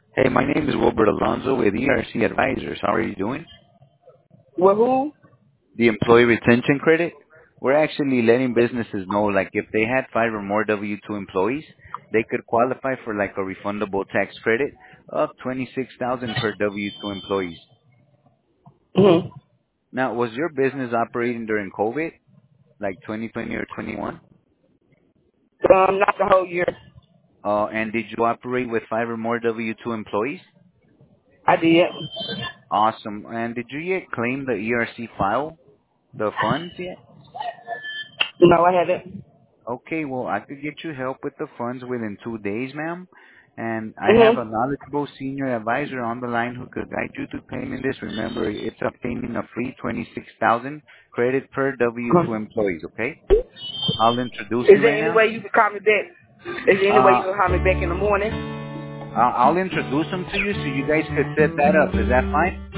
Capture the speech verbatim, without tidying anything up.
Hey, my name is Wilbert Alonzo with E R C Advisors. How are you doing? With who? The employee retention credit. We're actually letting businesses know, like, if they had five or more W two employees, they could qualify for like a refundable tax credit of twenty-six thousand per W two employees. Mm-hmm. Now, was your business operating during COVID, like twenty twenty or twenty-one? Um, not the whole year. Uh, and did you operate with five or more W two employees? I did. Awesome. And did you yet claim the E R C file, the funds yet? No, I haven't. Okay, well, I could get you help with the funds within two days, ma'am. And I have Mm-hmm. a knowledgeable senior advisor on the line who could guide you to claiming this. Remember, it's obtaining a free twenty-six thousand credit per W two Uh-huh. employees, okay? I'll introduce Is you there right any now. way you can call me back? Is there any way you Uh, can call me back in the morning? I'll I'll introduce them to you so you guys could set that up. Is that fine?